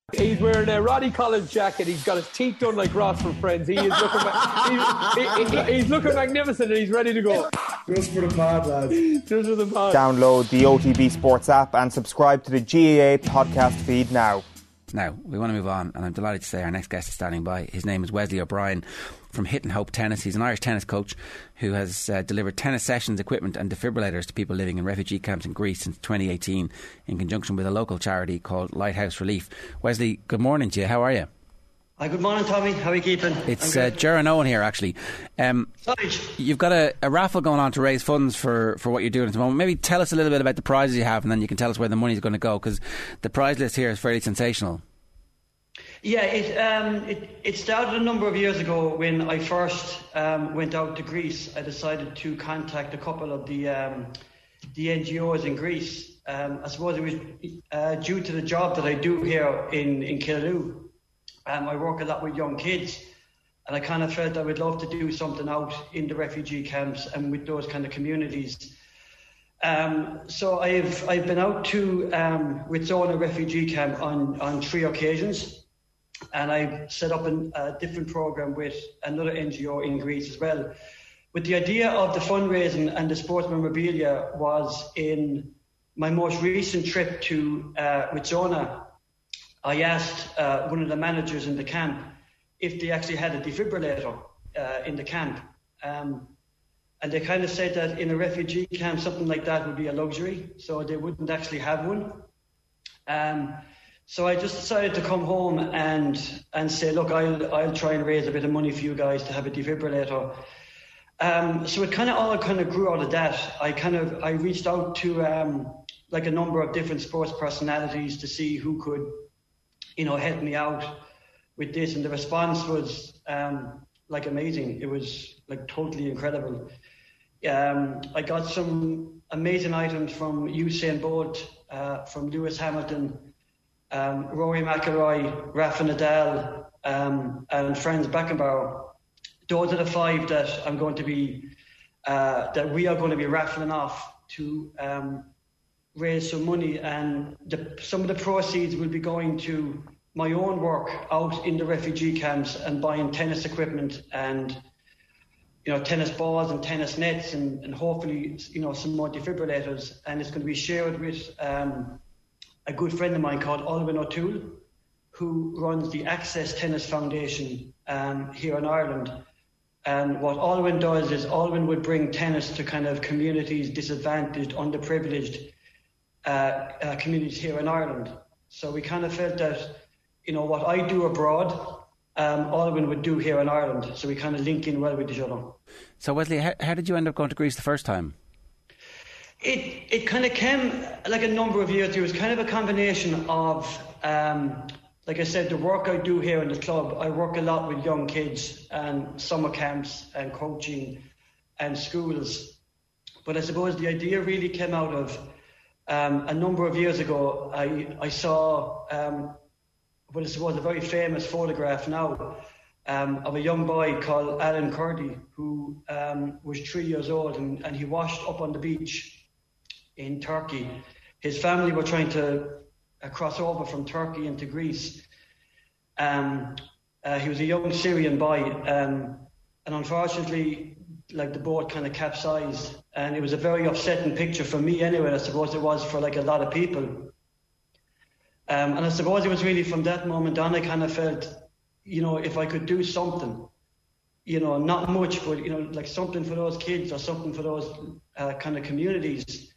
He's wearing a Roddy Collins jacket. He's got his teeth done like Ross from Friends. He is looking he's looking magnificent, and he's ready to go. Just for the pod, lads. Just for the pod. Download the OTB Sports app and subscribe to the GAA podcast feed now. Now, we want to move on, and I'm delighted to say our next guest is standing by. His name is Wesley O'Brien from Hit and Hope Tennis. He's an Irish tennis coach who has delivered tennis sessions, equipment and defibrillators to people living in refugee camps in Greece since 2018 in conjunction with a local charity called Lighthouse Relief. Wesley, good morning to you. How are you? Hi, good morning, Tommy. How are you keeping? It's Jaron Owen here, actually. You've got a raffle going on to raise funds for what you're doing at the moment. Maybe tell us a little bit about the prizes you have, and then you can tell us where the money's going to go, because the prize list here is fairly sensational. Yeah, it started a number of years ago when I first went out to Greece. I decided to contact a couple of the NGOs in Greece. I suppose it was due to the job that I do here in Killaloe. I work a lot with young kids, and I kind of felt I would love to do something out in the refugee camps and with those kind of communities. So I've been out to Rizzona refugee camp on 3 occasions, and I've set up a different program with another NGO in Greece as well. But the idea of the fundraising and the sports memorabilia was in my most recent trip to Rizzona. I asked one of the managers in the camp if they actually had a defibrillator in the camp. And they kind of said that in a refugee camp, something like that would be a luxury, so they wouldn't actually have one. So I just decided to come home and say, look, I'll try and raise a bit of money for you guys to have a defibrillator. So it all grew out of that. I reached out to like a number of different sports personalities to see who could, help me out with this, and the response was amazing. It was totally incredible. I got some amazing items from Usain Bolt, from Lewis Hamilton, Rory McIlroy, Rafa Nadal, and Franz Beckenbauer. Those are the 5 that I'm going to be that we are going to be raffling off to raise some money, and some of the proceeds will be going to my own work out in the refugee camps and buying tennis equipment and tennis balls and tennis nets and hopefully some more defibrillators. And it's going to be shared with a good friend of mine called Alwyn O'Toole, who runs the Access Tennis Foundation here in Ireland. And what Alwyn does is Alwyn would bring tennis to kind of communities, disadvantaged, underprivileged communities here in Ireland. So we kind of felt that, what I do abroad, Alwyn would do here in Ireland. So we kind of link in well with each other. So Wesley, how did you end up going to Greece the first time? It kind of came like a number of years. It was kind of a combination of, like I said, the work I do here in the club. I work a lot with young kids and summer camps and coaching and schools. But I suppose the idea really came out of a number of years ago. I saw what I suppose a very famous photograph now of a young boy called Alan Kurdi, who was 3 years old, and he washed up on the beach in Turkey. His family were trying to cross over from Turkey into Greece. He was a young Syrian boy, and unfortunately, the boat kind of capsized, and it was a very upsetting picture for me anyway. I suppose it was for a lot of people. And I suppose it was really from that moment on I kind of felt, if I could do something, not much, but something for those kids or something for those kind of communities,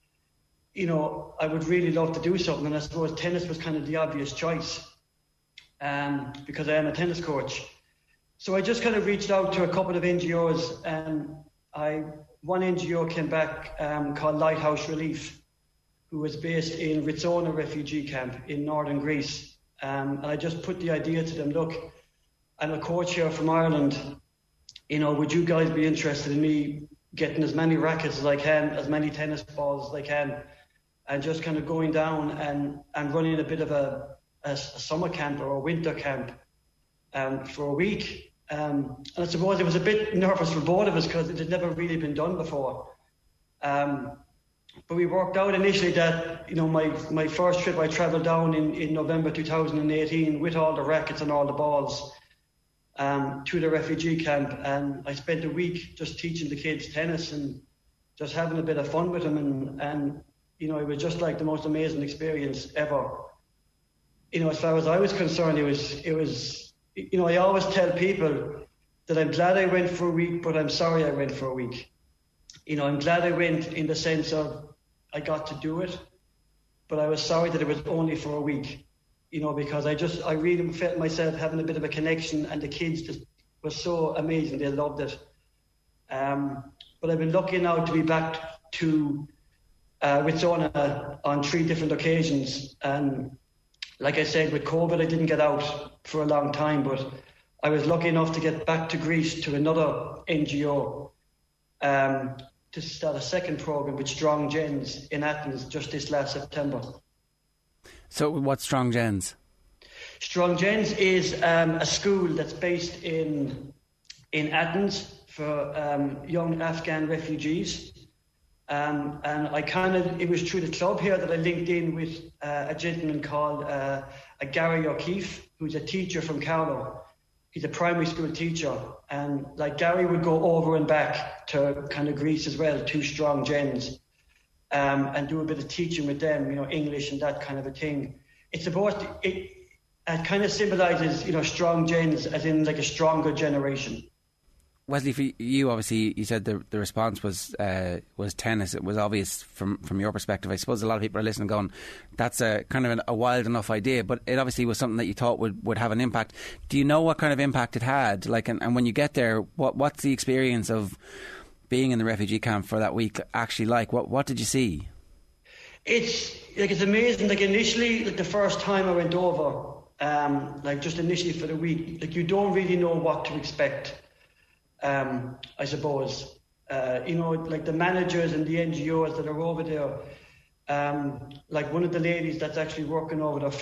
I would really love to do something. And I suppose tennis was kind of the obvious choice, because I am a tennis coach. So I just kind of reached out to a couple of NGOs, and one NGO came back called Lighthouse Relief, who was based in Rizzona refugee camp in northern Greece. And I just put the idea to them, look, I'm a coach here from Ireland, would you guys be interested in me getting as many rackets as I can, as many tennis balls as I can, and just kind of going down and running a bit of a summer camp or a winter camp for a week. And I suppose it was a bit nervous for both of us because it had never really been done before. But we worked out initially that, my first trip, I travelled down in November 2018 with all the rackets and all the balls to the refugee camp, and I spent a week just teaching the kids tennis and just having a bit of fun with them, and it was just like the most amazing experience ever. As far as I was concerned, it was I always tell people that I'm glad I went for a week, but I'm sorry I went for a week. I'm glad I went in the sense of I got to do it, but I was sorry that it was only for a week, because I really felt myself having a bit of a connection, and the kids just were so amazing. They loved it. But I've been lucky now to be back to with Zona on 3 different occasions. And like I said, with COVID, I didn't get out for a long time, but I was lucky enough to get back to Greece to another NGO to start a second program with Strong Gens in Athens just this last September. So what's Strong Gens? Strong Gens is a school that's based in Athens for young Afghan refugees. And it was through the club here that I linked in with a gentleman called Gary O'Keefe, who's a teacher from Carlow. He's a primary school teacher, and Gary would go over and back to kind of Greece as well, to Strong Gens, and do a bit of teaching with them, English and that kind of a thing. It kind of symbolises, Strong Gens as in like a stronger generation. Wesley, for you, obviously, you said the response was tennis. It was obvious from your perspective. I suppose a lot of people are listening going, that's a kind of a wild enough idea, but it obviously was something that you thought would have an impact. Do you know what kind of impact it had? And when you get there, what's the experience of being in the refugee camp for that week actually like? What did you see? It's amazing. Initially, the first time I went over, just initially for the week, you don't really know what to expect. I suppose, the managers and the NGOs that are over there, one of the ladies that's actually working over there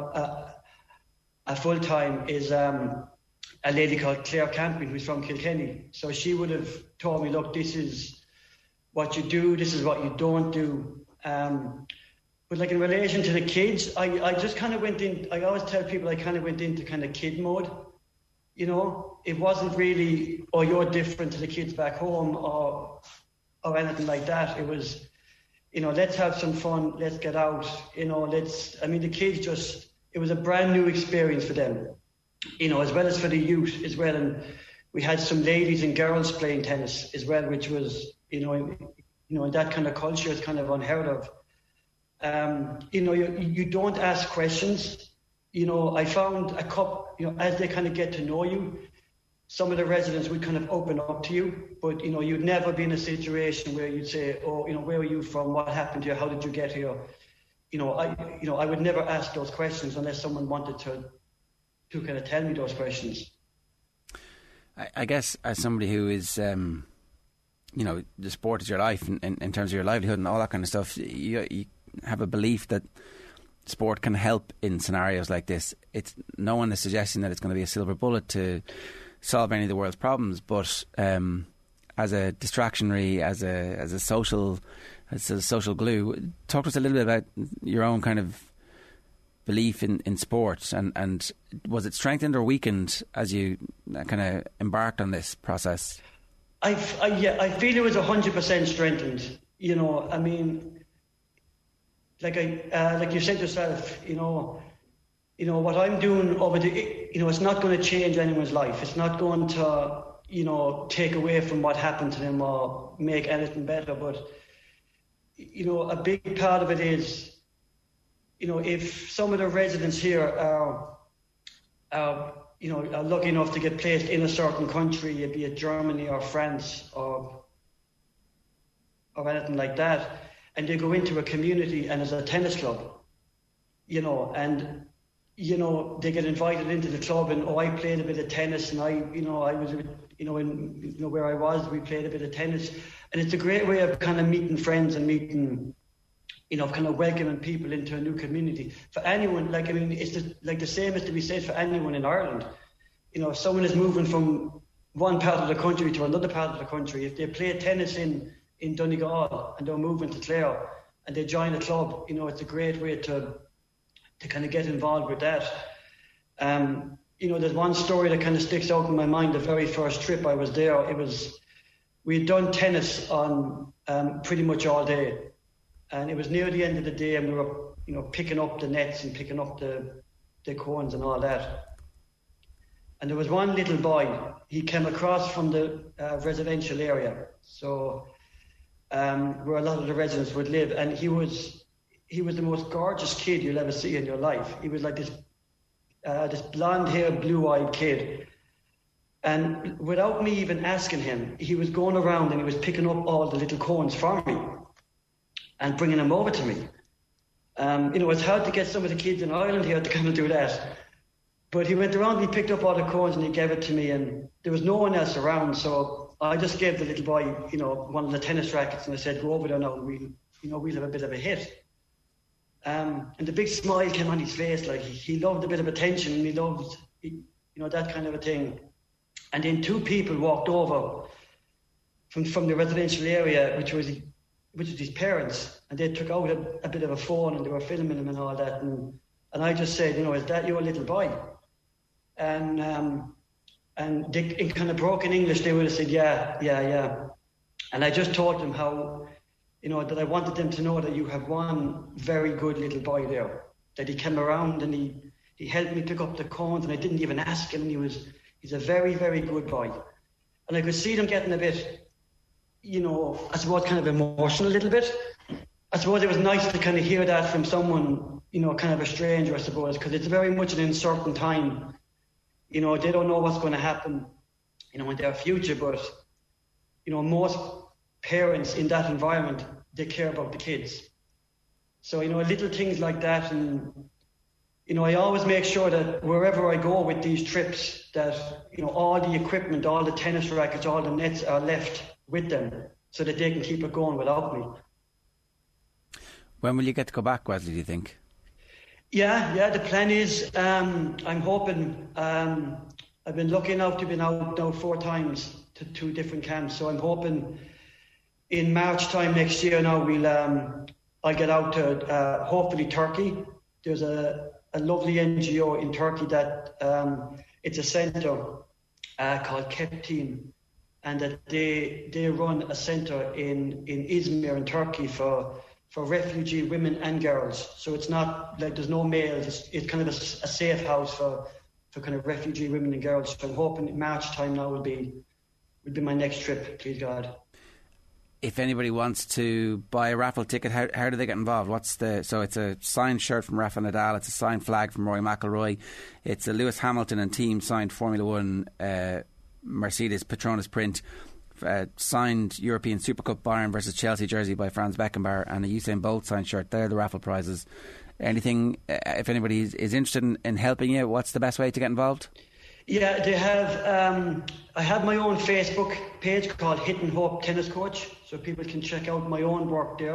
full time is a lady called Claire Camping, who's from Kilkenny. So she would have told me, look, this is what you do, this is what you don't do. But in relation to the kids, I just kind of went in. I always tell people I kind of went into kind of kid mode. It wasn't really, you're different to the kids back home or anything like that. It was, let's have some fun, let's get out, the kids it was a brand new experience for them, as well as for the youth as well. And we had some ladies and girls playing tennis as well, which was, in that kind of culture is kind of unheard of. You don't ask questions. I found a couple, as they kind of get to know you, some of the residents would kind of open up to you, but, you'd never be in a situation where you'd say, where are you from? What happened to you? How did you get here? I would never ask those questions unless someone wanted to kind of tell me those questions. I guess as somebody who is, the sport is your life in terms of your livelihood and all that kind of stuff, you have a belief that sport can help in scenarios like this. No one is suggesting that it's going to be a silver bullet to solve any of the world's problems, but as a distractionary, as a social glue, talk to us a little bit about your own kind of belief in sport, and was it strengthened or weakened as you kind of embarked on this process? I feel it was 100% strengthened. Like you said yourself, what I'm doing over it's not going to change anyone's life. It's not going to, take away from what happened to them or make anything better. But, a big part of it is, if some of the residents here are lucky enough to get placed in a certain country, be it Germany or France or anything like that, and they go into a community and there's a tennis club, and, they get invited into the club and, I played a bit of tennis and I was, where I was, we played a bit of tennis. And it's a great way of kind of meeting friends and meeting, kind of welcoming people into a new community. For anyone, it's the same as to be said for anyone in Ireland. If someone is moving from one part of the country to another part of the country, if they play tennis in in Donegal, and they're moving to Clare, and they join a club. You know, it's a great way to kind of get involved with that. You know, there's one story that kind of sticks out in my mind. The very first trip I was there, we'd done tennis on pretty much all day, and it was near the end of the day, and we were, you know, picking up the nets and picking up the cones and all that. And there was one little boy. He came across from the residential area, so where a lot of the residents would live, and he was the most gorgeous kid you'll ever see in your life. He was like this blonde-haired, blue-eyed kid. And without me even asking him, he was going around and he was picking up all the little cones for me and bringing them over to me. You know, it's hard to get some of the kids in Ireland here to come and do that. But he went around, he picked up all the cones and he gave it to me, and there was no one else around. So I just gave the little boy, you know, one of the tennis rackets, and I said, go over there now, we'll have a bit of a hit. And the big smile came on his face, like he loved a bit of attention, and he loved, you know, that kind of a thing. And then two people walked over from the residential area, which was his parents, and they took out a bit of a phone and they were filming him and all that. And I just said, you know, is that your little boy? And they, in kind of broken English, they would have said, yeah. And I just told them how, you know, that I wanted them to know that you have one very good little boy there, that he came around and he helped me pick up the cones, and I didn't even ask him. He's a very, very good boy. And I could see them getting a bit, you know, I suppose kind of emotional a little bit. I suppose it was nice to kind of hear that from someone, you know, kind of a stranger, I suppose, because it's very much an uncertain time. You know, they don't know what's going to happen, you know, in their future, but, you know, most parents in that environment, they care about the kids. So, you know, little things like that. And, you know, I always make sure that wherever I go with these trips, that, you know, all the equipment, all the tennis rackets, all the nets are left with them so that they can keep it going without me. When will you get to go back, Wesley, do you think? Yeah, the plan is, I'm hoping, I've been lucky enough to be out now 4 times to 2 different camps, so I'm hoping in March time next year now I'll get out to hopefully Turkey. There's a lovely NGO in Turkey that it's a centre called Kepteam, and that they run a centre in Izmir in Turkey for refugee women and girls. So it's not like there's no males, it's kind of a safe house for kind of refugee women and girls. So I'm hoping in March time now will be my next trip, please God. If anybody wants to buy a raffle ticket, how do they get involved? So it's a signed shirt from Rafa Nadal, it's a signed flag from Rory McIlroy, it's a Lewis Hamilton and team signed Formula One Mercedes Petronas print, signed European Super Cup Bayern versus Chelsea jersey by Franz Beckenbauer, and a Usain Bolt signed shirt. They're the raffle prizes. Anything, if anybody is interested in helping you, what's the best way to get involved? Yeah, they have. I have my own Facebook page called Hit and Hope Tennis Coach, so people can check out my own work there.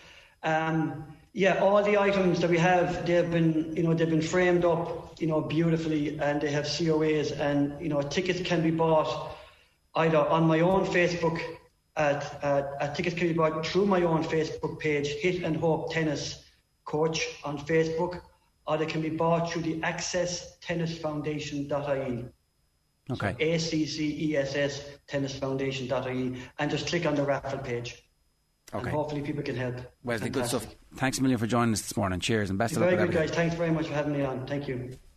Yeah, all the items that we have, they've been framed up, you know, beautifully, and they have COAs, and you know, tickets can be bought either on my own Facebook. Tickets can be bought through my own Facebook page, Hit and Hope Tennis Coach on Facebook, or they can be bought through the accesstennisfoundation.ie. Okay. So ACCESS tennisfoundation.ie, and just click on the raffle page. Okay. And hopefully people can help. Wesley, good stuff. Thanks a million for joining us this morning. Cheers and best of luck. Very good, guys. Thanks very much for having me on. Thank you.